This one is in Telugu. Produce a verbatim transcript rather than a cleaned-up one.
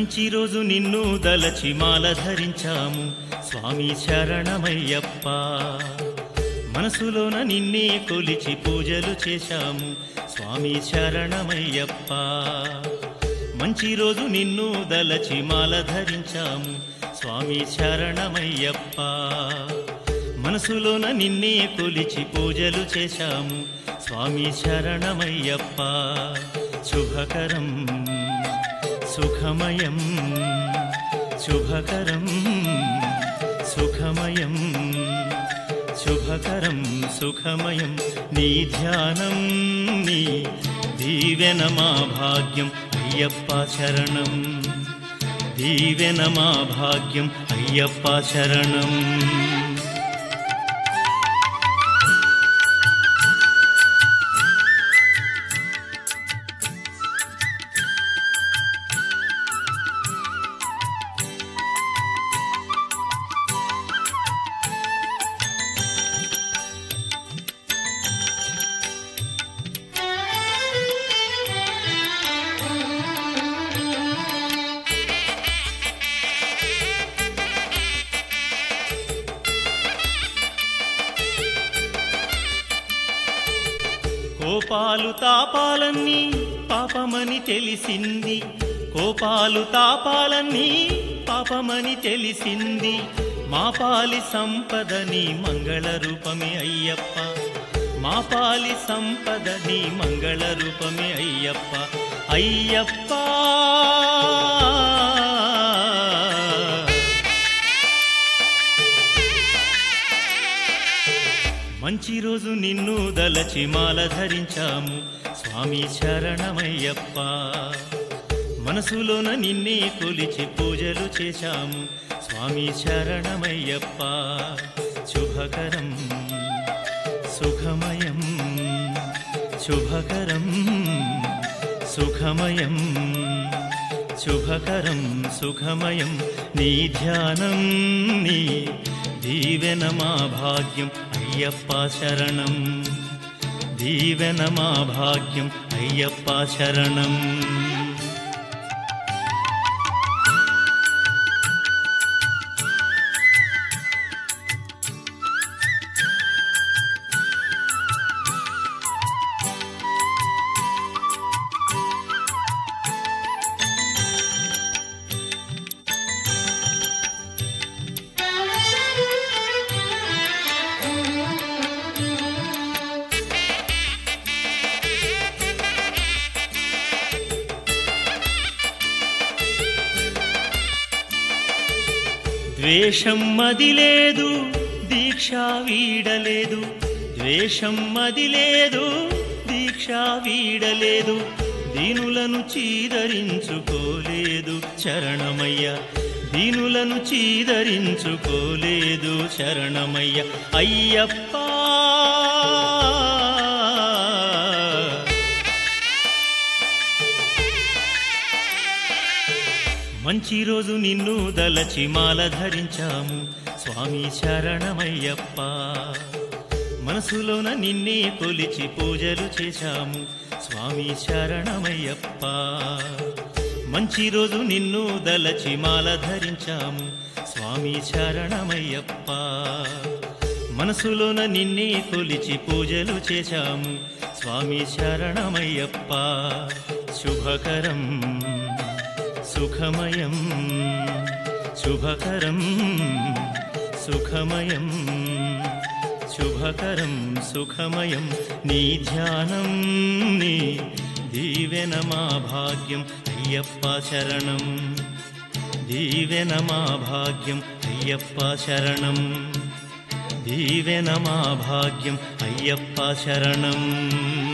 మంచి రోజు నిన్ను దలచి మాల ధరించాము స్వామి శరణమయ్యప్ప. మనసులోన నిన్నే కొలిచి పూజలు చేశాము స్వామి శరణమయ్యప్ప. మంచి రోజు నిన్ను దలచి మాల ధరించాము స్వామి శరణమయ్యప్ప. మనసులోన నిన్నే కొలిచి పూజలు చేశాము స్వామి శరణమయ్యప్ప. శుభకరం సుఖమయం శుభకరం సుఖమయం శుభకరం సుఖమయం నీ ధ్యానం నీ దీవెన మా భాగ్యం అయ్యప్ప శరణం. దీవెన మా భాగ్యం అయ్యప్ప శరణం. కోపాలు తాపాలన్నీ పాపమని తెలిసింది, కోపాలు తాపాలన్నీ పాపమని తెలిసింది. మా పాలి సంపదని మంగళ రూపమే అయ్యప్ప. మా పాలి సంపదని మంగళ రూపమే అయ్యప్ప. అయ్యప్ప మంచి రోజు నిన్ను దలచి మాల ధరించాము స్వామి శరణమయ్యప్ప. మనసులోన నిన్నే కొలిచి పూజలు చేశాము స్వామి శరణమయ్యప్ప. శుభకరం సుఖమయం శుభకరం సుఖమయం శుభకరం సుఖమయం నీ ధ్యానం నీ దీవెన మా భాగ్యం అయ్యప్ప శరణం. దీవెన మా భాగ్యం అయ్యప్ప శరణం. ద్వేషం మది లేదు దీక్ష వీడలేదు, ద్వేషం మది లేదు దీక్ష వీడలేదు. దీనులను చీదరించుకోలేదు శరణమయ్య, దీనులను చీదరించుకోలేదు శరణమయ్య. అయ్యప్ప మంచి రోజు నిన్ను దలచి మాల ధరించాము స్వామి శరణమయ్యప్ప. మనసులోన నిన్నే కొలిచి పూజలు చేశాము స్వామి శరణమయ్యప్ప. మంచి రోజు నిన్ను దలచి మాల ధరించాము స్వామి శరణమయ్యప్ప. మనసులోన నిన్నే కొలిచి పూజలు చేశాము స్వామి శరణమయ్యప్ప. శుభకరం సుఖమయం శుభకరం సుఖమయం శుభకరం సుఖమయం నీ ధ్యానం నీ దీవెన మా భాగ్యం అయ్యప్ప శరణం. దీవెన మా భాగ్యం అయ్యప్ప శరణం. దీవెన మా భాగ్యం అయ్యప్ప శరణం.